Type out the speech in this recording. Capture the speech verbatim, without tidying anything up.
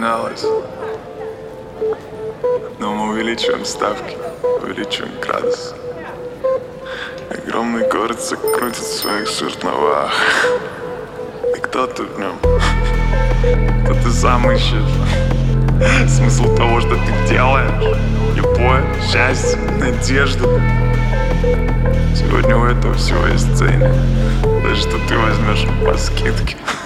поменялось. Но мы увеличиваем ставки, увеличиваем градус. Огромный город закрутит в своих жерновах. И кто ты в нем? То ты сам ищешь смысл того, что ты делаешь. Любовь, счастье, надежду. Сегодня у этого всего есть ценник. Даже что ты возьмешь по скидке.